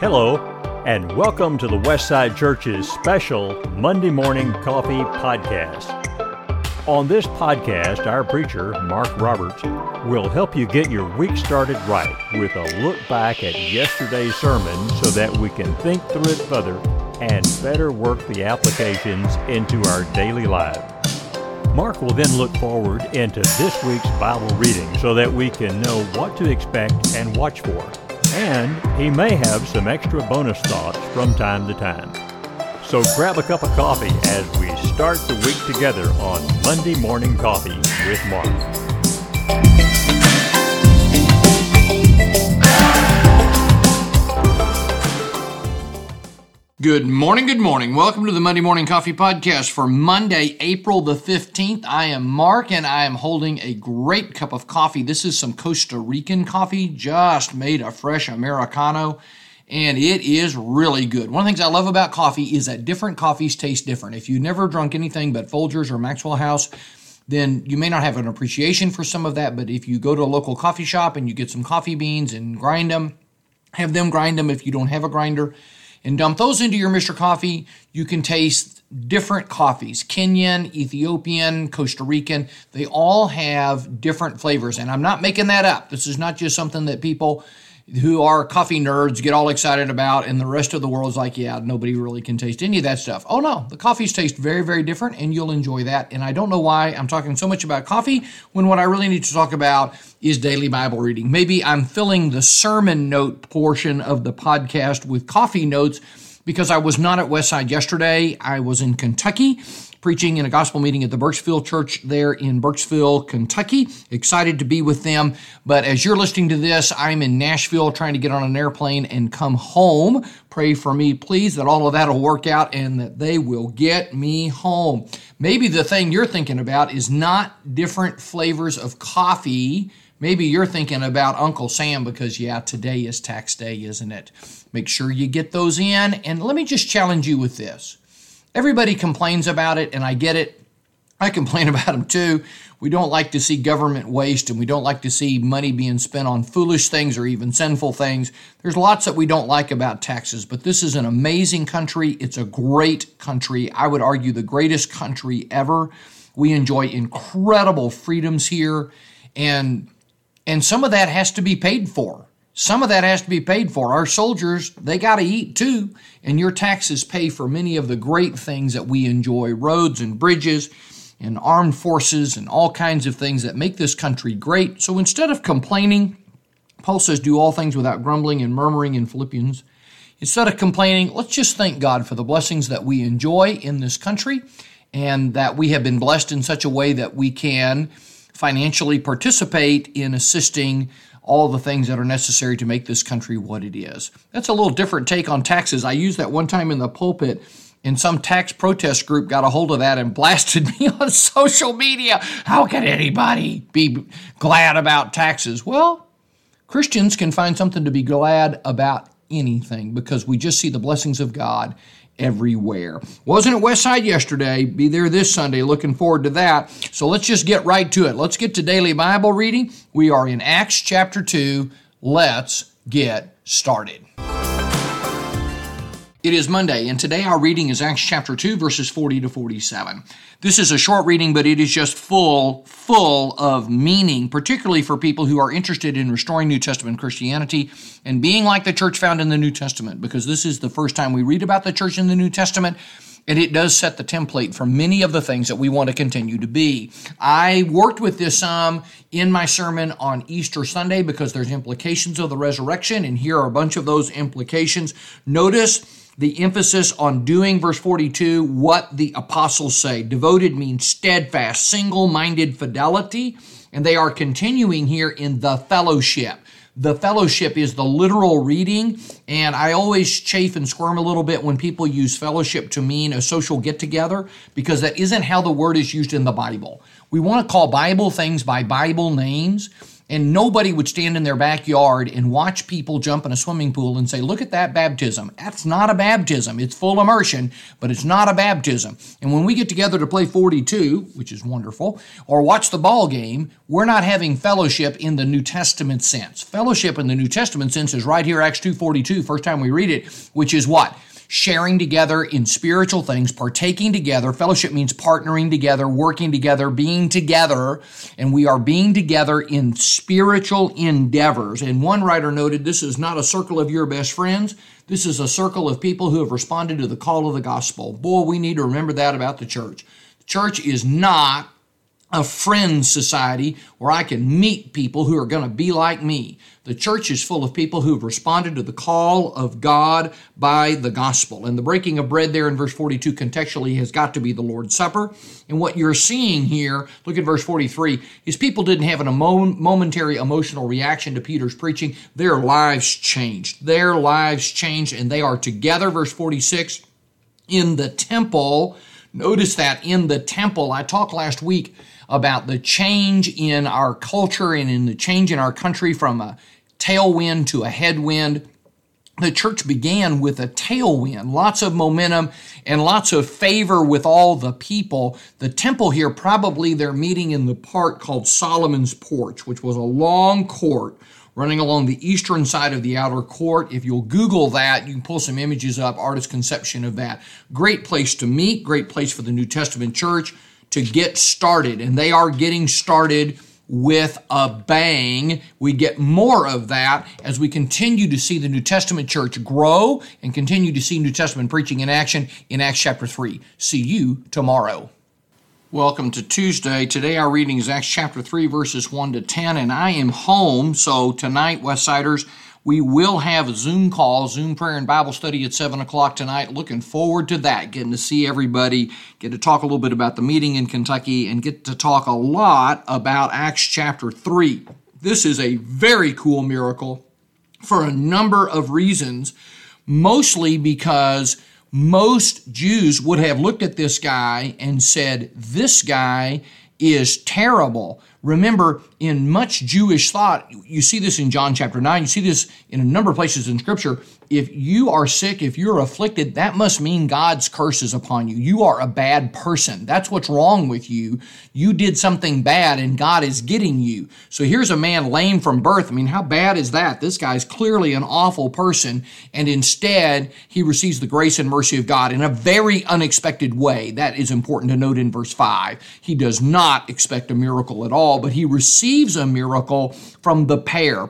Hello, and welcome to the Westside Church's special Monday Morning Coffee Podcast. On this podcast, our preacher, Mark Roberts, will help you get your week started right with a look back at yesterday's sermon so that we can think through it further and better work the applications into our daily lives. Mark will then look forward into this week's Bible reading so that we can know what to expect and watch for. And he may have some extra bonus thoughts from time to time. So grab a cup of coffee as we start the week together on Monday Morning Coffee with Mark. Good morning. Welcome to the Monday Morning Coffee Podcast for Monday, April the 15th. I am Mark, and I am holding a great cup of coffee. This is some Costa Rican coffee, just made a fresh Americano, and it is really good. One of the things I love about coffee is that different coffees taste different. If you've never drunk anything but Folgers or Maxwell House, then you may not have an appreciation for some of that, but if you go to a local coffee shop and you get some coffee beans and grind them, have them grind them if you don't have a grinder, and dump those into your Mr. Coffee, you can taste different coffees. Kenyan, Ethiopian, Costa Rican, they all have different flavors. And I'm not making that up. This is not just something that people who are coffee nerds get all excited about, and the rest of the world's like, yeah, nobody really can taste any of that stuff. Oh no, the coffees taste very, very different, and you'll enjoy that. And I don't know why I'm talking so much about coffee when what I really need to talk about is daily Bible reading. Maybe I'm filling the sermon note portion of the podcast with coffee notes because I was not at Westside yesterday. I was in Kentucky preaching in a gospel meeting at the Burkesville Church there in Burkesville, Kentucky. Excited to be with them. But as you're listening to this, I'm in Nashville trying to get on an airplane and come home. Pray for me, please, that all of that will work out and that they will get me home. Maybe the thing you're thinking about is not different flavors of coffee. Maybe you're thinking about Uncle Sam because, yeah, today is tax day, isn't it? Make sure you get those in. And let me just challenge you with this. Everybody complains about it, and I get it. I complain about them too. We don't like to see government waste, and we don't like to see money being spent on foolish things or even sinful things. There's lots that we don't like about taxes, but this is an amazing country. It's a great country. I would argue the greatest country ever. We enjoy incredible freedoms here, and some of that has to be paid for. Some of that has to be paid for. Our soldiers, they got to eat too, and your taxes pay for many of the great things that we enjoy, roads and bridges and armed forces and all kinds of things that make this country great. So instead of complaining, Paul says, do all things without grumbling and murmuring in Philippians. Instead of complaining, let's just thank God for the blessings that we enjoy in this country and that we have been blessed in such a way that we can financially participate in assisting all the things that are necessary to make this country what it is. That's a little different take on taxes. I used that one time in the pulpit, and some tax protest group got a hold of that and blasted me on social media. How can anybody be glad about taxes? Well, Christians can find something to be glad about anything because we just see the blessings of God everywhere. Wasn't at Westside yesterday. Be there this Sunday. Looking forward to that. So let's just get right to it. Let's get to daily Bible reading. We are in Acts chapter 2. Let's get started. It is Monday, and today our reading is Acts chapter 2, verses 40 to 47. This is a short reading, but it is just full of meaning, particularly for people who are interested in restoring New Testament Christianity and being like the church found in the New Testament, because this is the first time we read about the church in the New Testament, and it does set the template for many of the things that we want to continue to be. I worked with this in my sermon on Easter Sunday because there's implications of the resurrection, and here are a bunch of those implications. Notice the emphasis on doing, verse 42, what the apostles say. Devoted means steadfast, single-minded fidelity, and they are continuing here in the fellowship. The fellowship is the literal reading, and I always chafe and squirm a little bit when people use fellowship to mean a social get-together, because that isn't how the word is used in the Bible. We want to call Bible things by Bible names, And nobody would stand in their backyard and watch people jump in a swimming pool and say, look at that baptism. That's not a baptism. It's full immersion, but it's not a baptism. And when we get together to play 42, which is wonderful, or watch the ball game, we're not having fellowship in the New Testament sense. Fellowship in the New Testament sense is right here, Acts 2:42, first time we read it, which is what? Sharing together in spiritual things, partaking together. Fellowship means partnering together, working together, being together, and we are being together in spiritual endeavors. And one writer noted, this is not a circle of your best friends. This is a circle of people who have responded to the call of the gospel. Boy, we need to remember that about the church. The church is not a friend society where I can meet people who are going to be like me. The church is full of people who have responded to the call of God by the gospel. And the breaking of bread there in verse 42 contextually has got to be the Lord's Supper. And what you're seeing here, look at verse 43, is people didn't have a momentary emotional reaction to Peter's preaching. Their lives changed. Their lives changed, and they are together, verse 46, in the temple. Notice that in the temple. I talked last week about the change in our culture and in the change in our country from a tailwind to a headwind. The church began with a tailwind, lots of momentum and lots of favor with all the people. The temple here, probably they're meeting in the part called Solomon's Porch, which was a long court running along the eastern side of the outer court. If you'll Google that, you can pull some images up, artist's conception of that. Great place to meet, great place for the New Testament church to get started. And they are getting started with a bang. We get more of that as we continue to see the New Testament church grow and continue to see New Testament preaching in action in Acts chapter 3. See you tomorrow. Welcome to Tuesday. Today our reading is Acts chapter 3, verses 1 to 10, and I am home. So tonight, Westsiders, we will have a Zoom call, Zoom prayer and Bible study at 7 o'clock tonight. Looking forward to that, getting to see everybody, get to talk a little bit about the meeting in Kentucky, and get to talk a lot about Acts chapter 3. This is a very cool miracle for a number of reasons, mostly because most Jews would have looked at this guy and said, this guy is terrible. Remember, in much Jewish thought, you see this in John chapter 9, you see this in a number of places in Scripture. If you are sick, if you're afflicted, that must mean God's curse is upon you. You are a bad person. That's what's wrong with you. You did something bad and God is getting you. So here's a man lame from birth. I mean, how bad is that? This guy's clearly an awful person, and instead he receives the grace and mercy of God in a very unexpected way. That is important to note in verse 5. He does not expect a miracle at all, but he receives a miracle from the pair,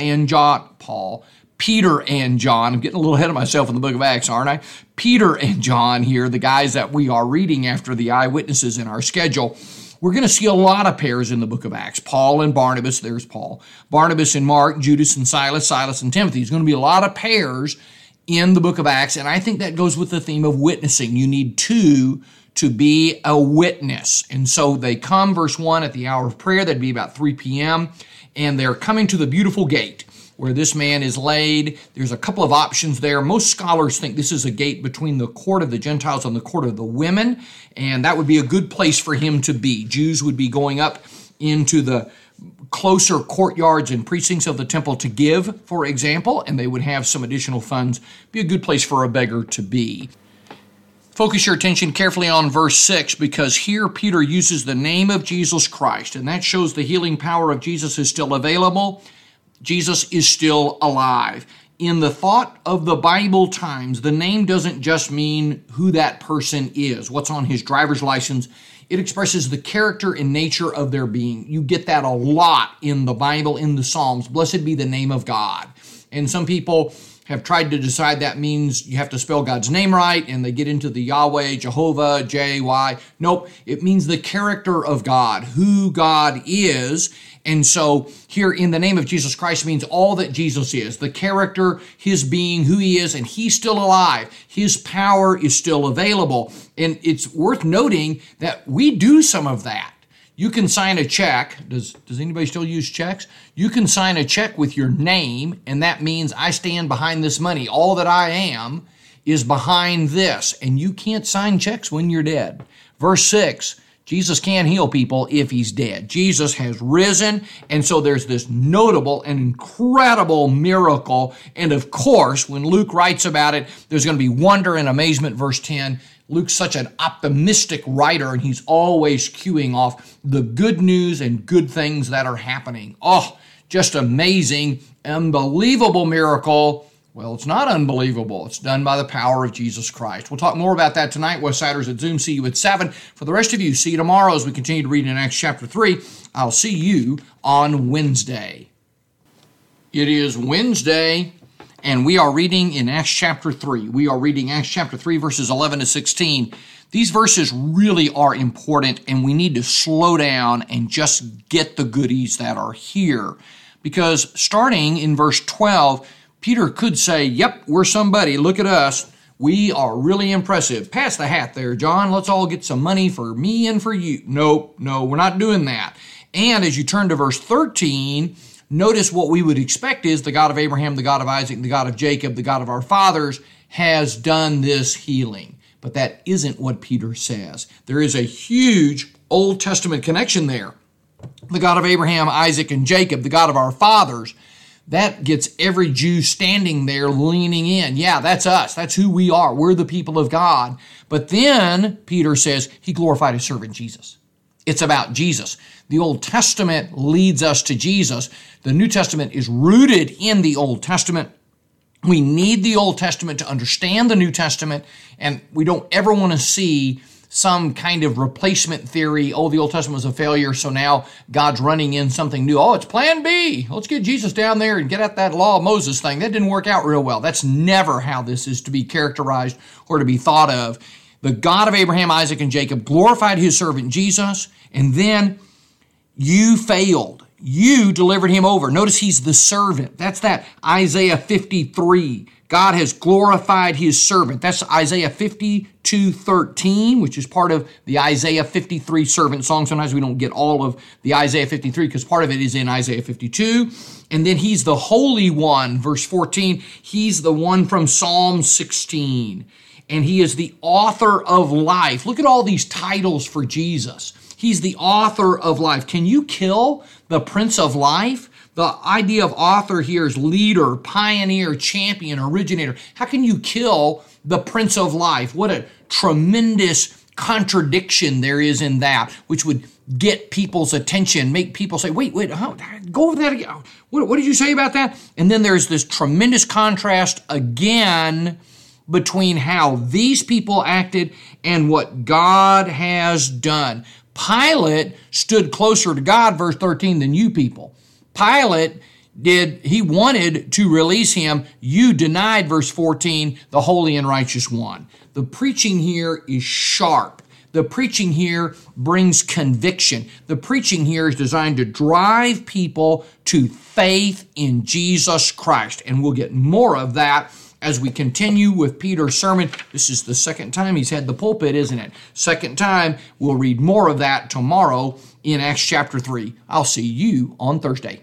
Peter and John. I'm getting a little ahead of myself in the book of Acts, aren't I? Peter and John here, the guys that we are reading after the eyewitnesses in our schedule. We're going to see a lot of pairs in the book of Acts. Paul and Barnabas, there's Paul. Barnabas and Mark, Judas and Silas, Silas and Timothy. There's going to be a lot of pairs in the book of Acts, and I think that goes with the theme of witnessing. You need two to be a witness. And so they come, verse 1, at the hour of prayer. That'd be about 3 p.m., and they're coming to the beautiful gate where this man is laid. There's a couple of options there. Most scholars think this is a gate between the court of the Gentiles and the court of the women, and that would be a good place for him to be. Jews would be going up into the closer courtyards and precincts of the temple to give, for example, and they would have some additional funds. Be a good place for a beggar to be. Focus your attention carefully on verse 6, because here Peter uses the name of Jesus Christ, and that shows the healing power of Jesus is still available. Jesus is still alive. In the thought of the Bible times, the name doesn't just mean who that person is, what's on his driver's license. It expresses the character and nature of their being. You get that a lot in the Bible, in the Psalms. Blessed be the name of God. And some people have tried to decide that means you have to spell God's name right, and they get into the Yahweh, Jehovah, J-Y. Nope, it means the character of God, who God is. And so here in the name of Jesus Christ means all that Jesus is, the character, his being, who he is, and he's still alive. His power is still available. And it's worth noting that we do some of that. You can sign a check. Does anybody still use checks? You can sign a check with your name, and that means I stand behind this money. All that I am is behind this, and you can't sign checks when you're dead. Verse 6, Jesus can heal people if he's dead. Jesus has risen, and so there's this notable and incredible miracle. And of course, when Luke writes about it, there's going to be wonder and amazement. Verse 10, Luke's such an optimistic writer, and he's always cueing off the good news and good things that are happening. Oh, just amazing, unbelievable miracle. Well, it's not unbelievable. It's done by the power of Jesus Christ. We'll talk more about that tonight. Westsiders at Zoom. See you at 7. For the rest of you, see you tomorrow as we continue to read in Acts chapter 3. I'll see you on Wednesday. It is Wednesday, and we are reading in Acts chapter 3. We are reading Acts chapter 3, verses 11 to 16. These verses really are important, and we need to slow down and just get the goodies that are here. Because starting in verse 12, Peter could say, yep, we're somebody. Look at us. We are really impressive. Pass the hat there, John. Let's all get some money for me and for you. No, we're not doing that. And as you turn to verse 13, notice what we would expect is the God of Abraham, the God of Isaac, the God of Jacob, the God of our fathers has done this healing. But that isn't what Peter says. There is a huge Old Testament connection there. The God of Abraham, Isaac, and Jacob, the God of our fathers, that gets every Jew standing there leaning in. Yeah, that's us. That's who we are. We're the people of God. But then Peter says he glorified his servant Jesus. It's about Jesus. The Old Testament leads us to Jesus. The New Testament is rooted in the Old Testament. We need the Old Testament to understand the New Testament, and we don't ever want to see some kind of replacement theory. Oh, the Old Testament was a failure, so now God's running in something new. Oh, it's plan B. Let's get Jesus down there and get at that law of Moses thing. That didn't work out real well. That's never how this is to be characterized or to be thought of. The God of Abraham, Isaac, and Jacob glorified his servant Jesus, and then you failed. You delivered him over. Notice he's the servant. That's that Isaiah 53. God has glorified his servant. That's Isaiah 52:13, which is part of the Isaiah 53 servant song. Sometimes we don't get all of the Isaiah 53 because part of it is in Isaiah 52. And then he's the Holy One, verse 14. He's the one from Psalm 16. And he is the author of life. Look at all these titles for Jesus. He's the author of life. Can you kill the Prince of Life? The idea of author here is leader, pioneer, champion, originator. How can you kill the Prince of Life? What a tremendous contradiction there is in that, which would get people's attention, make people say, wait, go over that again. What did you say about that? And then there's this tremendous contrast again between how these people acted and what God has done. Pilate stood closer to God, verse 13, than you people. Pilate he wanted to release him. You denied, verse 14, the holy and righteous one. The preaching here is sharp. The preaching here brings conviction. The preaching here is designed to drive people to faith in Jesus Christ. And we'll get more of that as we continue with Peter's sermon. This is the second time he's had the pulpit, isn't it? Second time. We'll read more of that tomorrow in Acts chapter 3. I'll see you on Thursday.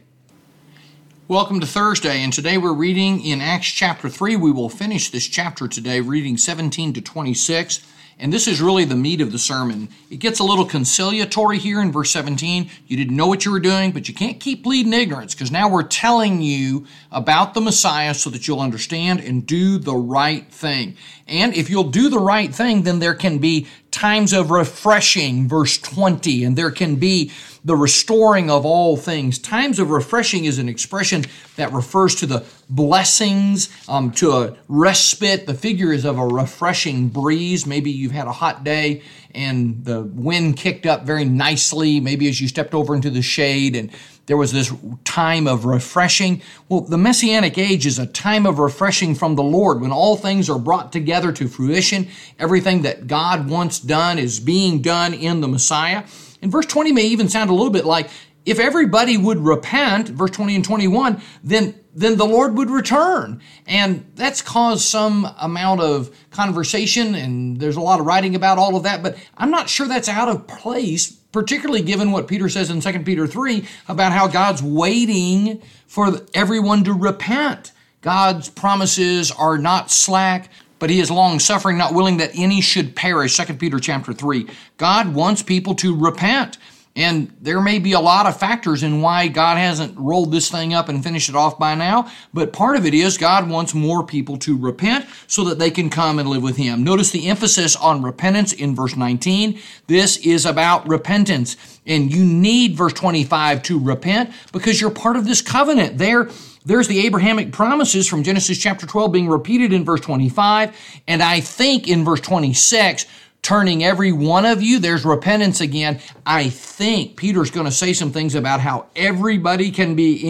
Welcome to Thursday, and today we're reading in Acts chapter 3. We will finish this chapter today, reading 17 to 26. And this is really the meat of the sermon. It gets a little conciliatory here in verse 17. You didn't know what you were doing, but you can't keep pleading ignorance, because now we're telling you about the Messiah so that you'll understand and do the right thing. And if you'll do the right thing, then there can be times of refreshing, verse 20, and there can be the restoring of all things. Times of refreshing is an expression that refers to the blessings, to a respite. The figure is of a refreshing breeze. Maybe you've had a hot day and the wind kicked up very nicely, maybe as you stepped over into the shade and there was this time of refreshing. Well, the Messianic age is a time of refreshing from the Lord when all things are brought together to fruition. Everything that God wants done is being done in the Messiah. And verse 20 may even sound a little bit like, if everybody would repent, verse 20 and 21, then the Lord would return. And that's caused some amount of conversation, and there's a lot of writing about all of that, but I'm not sure that's out of place, particularly given what Peter says in 2 Peter 3 about how God's waiting for everyone to repent. God's promises are not slack, but he is long-suffering, not willing that any should perish. 2 Peter chapter 3. God wants people to repent. And there may be a lot of factors in why God hasn't rolled this thing up and finished it off by now, but part of it is God wants more people to repent so that they can come and live with him. Notice the emphasis on repentance in verse 19. This is about repentance, and you need verse 25 to repent because you're part of this covenant. There's the Abrahamic promises from Genesis chapter 12 being repeated in verse 25, and I think in verse 26, turning every one of you, there's repentance again. I think Peter's going to say some things about how everybody can be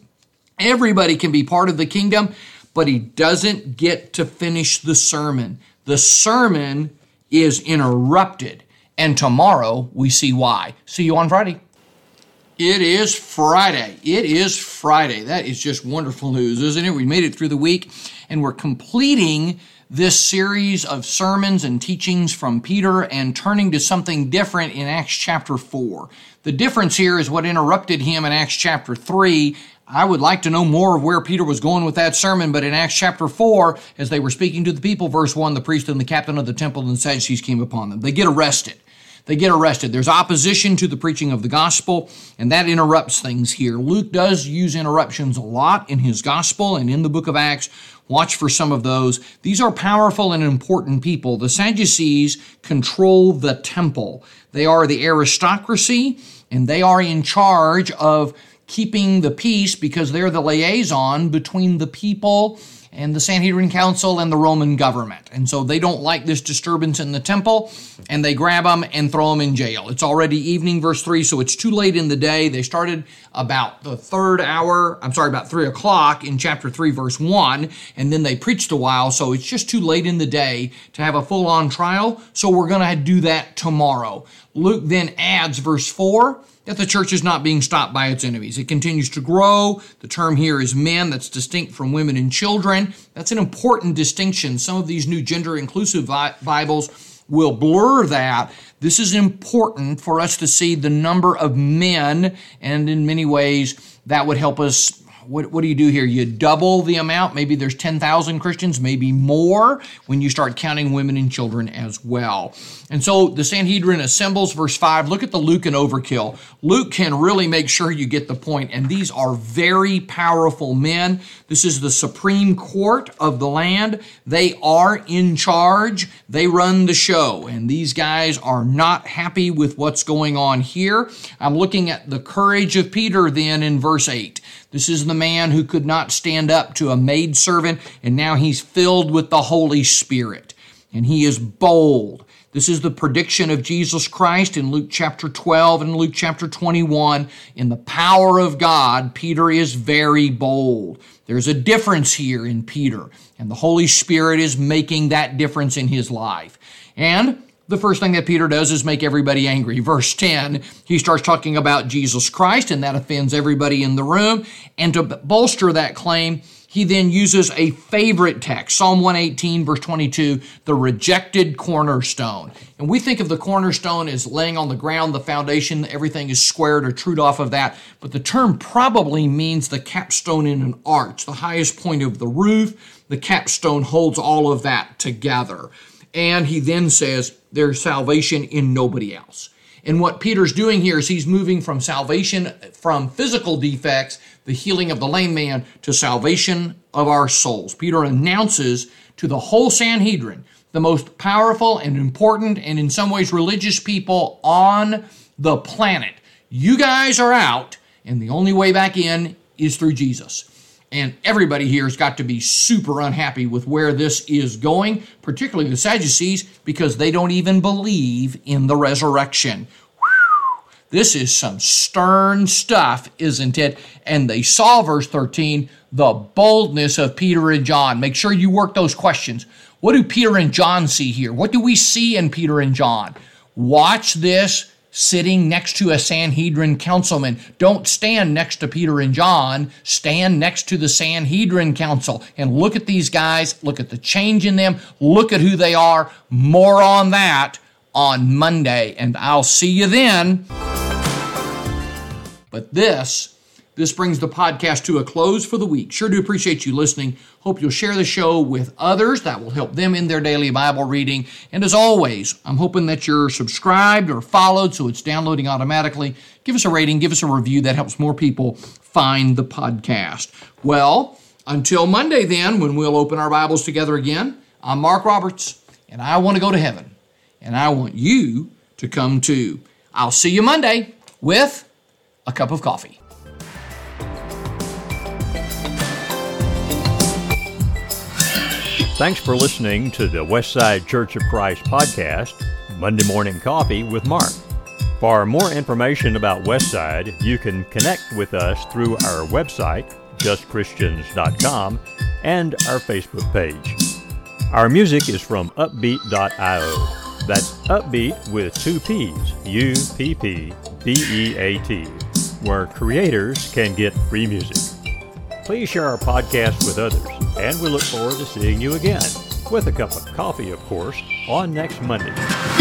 part of the kingdom, but he doesn't get to finish the sermon. The sermon is interrupted, and tomorrow we see why. See you on Friday. It is Friday. It is Friday. That is just wonderful news, isn't it? We made it through the week, and we're completing this series of sermons and teachings from Peter and turning to something different in Acts chapter 4. The difference here is what interrupted him in Acts chapter 3. I would like to know more of where Peter was going with that sermon, but in Acts chapter 4, as they were speaking to the people, verse 1, the priest and the captain of the temple and the Sadducees came upon them. They get arrested. There's opposition to the preaching of the gospel, and that interrupts things here. Luke does use interruptions a lot in his gospel and in the book of Acts. Watch for some of those. These are powerful and important people. The Sadducees control the temple. They are the aristocracy, and they are in charge of keeping the peace because they're the liaison between the people and the Sanhedrin Council and the Roman government. And so they don't like this disturbance in the temple, and they grab them and throw them in jail. It's already evening, verse 3, so it's too late in the day. They started about the 3 o'clock in chapter 3, verse 1, and then they preached a while, so it's just too late in the day to have a full-on trial, so we're going to do that tomorrow. Luke then adds, verse 4, that the church is not being stopped by its enemies. It continues to grow. The term here is men. That's distinct from women and children. That's an important distinction. Some of these new gender-inclusive Bibles will blur that. This is important for us to see the number of men, and in many ways, that would help us. What do you do here? You double the amount. Maybe there's 10,000 Christians, maybe more, when you start counting women and children as well. And so the Sanhedrin assembles, verse 5. Look at the Lucan overkill. Luke can really make sure you get the point, and these are very powerful men. This is the supreme court of the land. They are in charge. They run the show, and these guys are not happy with what's going on here. I'm looking at the courage of Peter then in verse 8. This is the man who could not stand up to a maidservant, and now he's filled with the Holy Spirit, and he is bold. This is the prediction of Jesus Christ in Luke chapter 12 and Luke chapter 21. In the power of God, Peter is very bold. There's a difference here in Peter, and the Holy Spirit is making that difference in his life. And the first thing that Peter does is make everybody angry. Verse 10, he starts talking about Jesus Christ, and that offends everybody in the room. And to bolster that claim, he then uses a favorite text, Psalm 118, verse 22, the rejected cornerstone. And we think of the cornerstone as laying on the ground, the foundation, everything is squared or trued off of that. But the term probably means the capstone in an arch, the highest point of the roof. The capstone holds all of that together. And he then says, there's salvation in nobody else. And what Peter's doing here is he's moving from salvation from physical defects, the healing of the lame man, to salvation of our souls. Peter announces to the whole Sanhedrin, the most powerful and important and in some ways religious people on the planet, you guys are out, and the only way back in is through Jesus. And everybody here has got to be super unhappy with where this is going, particularly the Sadducees, because they don't even believe in the resurrection. Whew. This is some stern stuff, isn't it? And they saw, verse 13, the boldness of Peter and John. Make sure you work those questions. What do Peter and John see here? What do we see in Peter and John? Watch this. Sitting next to a Sanhedrin councilman. Don't stand next to Peter and John. Stand next to the Sanhedrin council and look at these guys. Look at the change in them. Look at who they are. More on that on Monday, and I'll see you then. But this this brings the podcast to a close for the week. Sure do appreciate you listening. Hope you'll share the show with others. That will help them in their daily Bible reading. And as always, I'm hoping that you're subscribed or followed so it's downloading automatically. Give us a rating, give us a review. That helps more people find the podcast. Well, until Monday then, when we'll open our Bibles together again, I'm Mark Roberts, and I want to go to heaven, and I want you to come too. I'll see you Monday with a cup of coffee. Thanks for listening to the Westside Church of Christ podcast, Monday Morning Coffee with Mark. For more information about Westside, you can connect with us through our website, justchristians.com, and our Facebook page. Our music is from Uppbeat.io. That's Uppbeat with 2 P's, U-P-P-B-E-A-T, where creators can get free music. Please share our podcast with others, and we look forward to seeing you again, with a cup of coffee, of course, on next Monday.